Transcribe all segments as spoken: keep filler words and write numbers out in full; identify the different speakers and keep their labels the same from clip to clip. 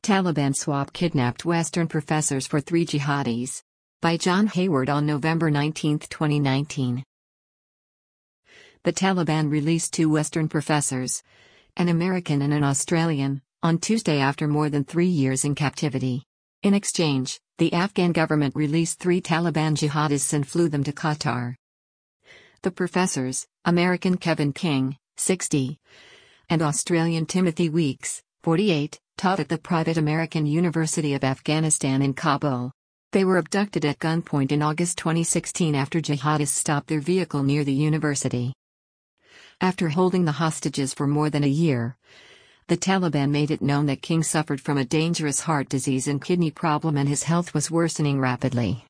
Speaker 1: Taliban swap kidnapped Western professors for three jihadis. By John Hayward on November nineteenth, twenty nineteen. The Taliban released two Western professors, an American and an Australian, on Tuesday after more than three years in captivity. In exchange, the Afghan government released three Taliban jihadists and flew them to Qatar. The professors, American Kevin King, sixty, and Australian Timothy Weeks, forty-eight, taught at the private American University of Afghanistan in Kabul. They were abducted at gunpoint in August twenty sixteen after jihadists stopped their vehicle near the university. After holding the hostages for more than a year, the Taliban made it known that King suffered from a dangerous heart disease and kidney problem and his health was worsening rapidly.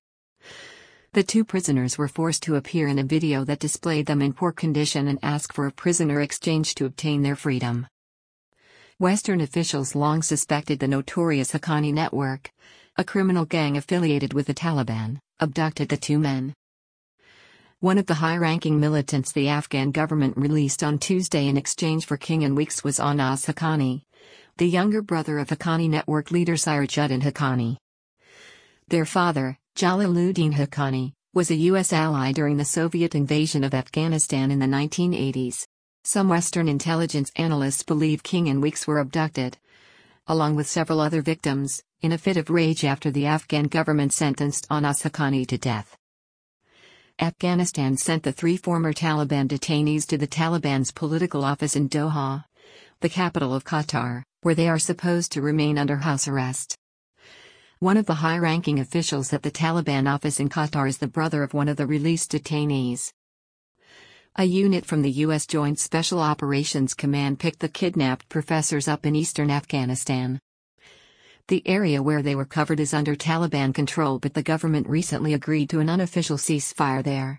Speaker 1: The two prisoners were forced to appear in a video that displayed them in poor condition and ask for a prisoner exchange to obtain their freedom. Western officials long suspected the notorious Haqqani network, a criminal gang affiliated with the Taliban, abducted the two men. One of the high-ranking militants the Afghan government released on Tuesday in exchange for King and Weeks was Anas Haqqani, the younger brother of Haqqani network leader Sirajuddin Haqqani. Their father, Jalaluddin Haqqani, was a U S ally during the Soviet invasion of Afghanistan in the nineteen eighties. Some Western intelligence analysts believe King and Weeks were abducted, along with several other victims, in a fit of rage after the Afghan government sentenced Anas Haqqani to death. Afghanistan sent the three former Taliban detainees to the Taliban's political office in Doha, the capital of Qatar, where they are supposed to remain under house arrest. One of the high-ranking officials at the Taliban office in Qatar is the brother of one of the released detainees. A unit from the U S Joint Special Operations Command picked the kidnapped professors up in eastern Afghanistan. The area where they were covered is under Taliban control, but the government recently agreed to an unofficial ceasefire there.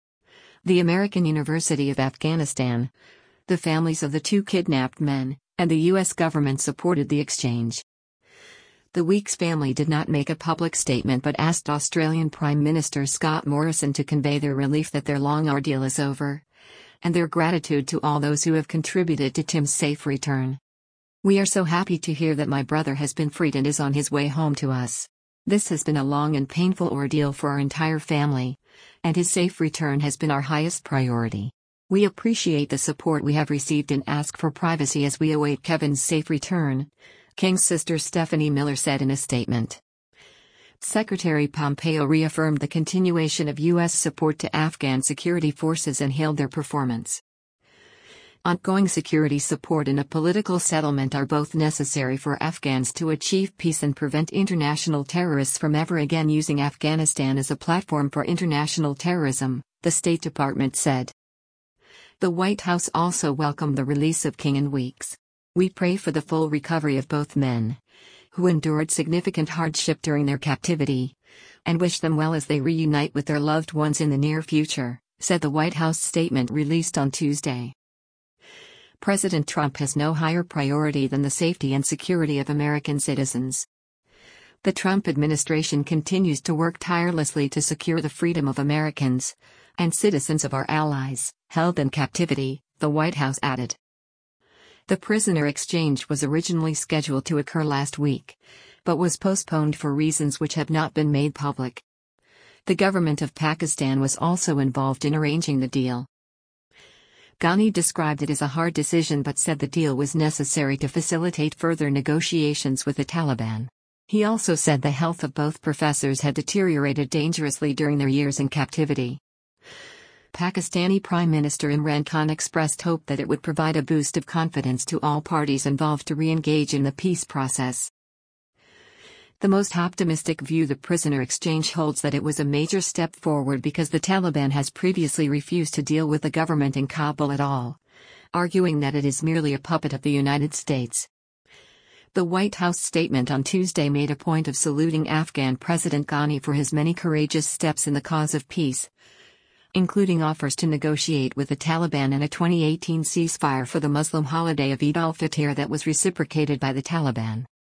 Speaker 1: The American University of Afghanistan, the families of the two kidnapped men, and the U S government supported the exchange. The Weeks family did not make a public statement but asked Australian Prime Minister Scott Morrison to convey their relief that their long ordeal is over, and their gratitude to all those who have contributed to Tim's safe return. "We are so happy to hear that my brother has been freed and is on his way home to us. This has been a long and painful ordeal for our entire family, and his safe return has been our highest priority. We appreciate the support we have received and ask for privacy as we await Kevin's safe return," King's sister Stephanie Miller said in a statement. Secretary Pompeo reaffirmed the continuation of U S support to Afghan security forces and hailed their performance. Ongoing security support and a political settlement are both necessary for Afghans to achieve peace and prevent international terrorists from ever again using Afghanistan as a platform for international terrorism, the State Department said. The White House also welcomed the release of King and Weeks. "We pray for the full recovery of both men, who endured significant hardship during their captivity, and wish them well as they reunite with their loved ones in the near future," said the White House statement released on Tuesday. President Trump has no higher priority than the safety and security of American citizens. The Trump administration continues to work tirelessly to secure the freedom of Americans and citizens of our allies held in captivity, the White House added. The prisoner exchange was originally scheduled to occur last week, but was postponed for reasons which have not been made public. The government of Pakistan was also involved in arranging the deal. Ghani described it as a hard decision but said the deal was necessary to facilitate further negotiations with the Taliban. He also said the health of both professors had deteriorated dangerously during their years in captivity. Pakistani Prime Minister Imran Khan expressed hope that it would provide a boost of confidence to all parties involved to re-engage in the peace process. The most optimistic view the prisoner exchange holds that it was a major step forward because the Taliban has previously refused to deal with the government in Kabul at all, arguing that it is merely a puppet of the United States. The White House statement on Tuesday made a point of saluting Afghan President Ghani for his many courageous steps in the cause of peace, including offers to negotiate with the Taliban and a twenty eighteen ceasefire for the Muslim holiday of Eid al-Fitr that was reciprocated by the Taliban.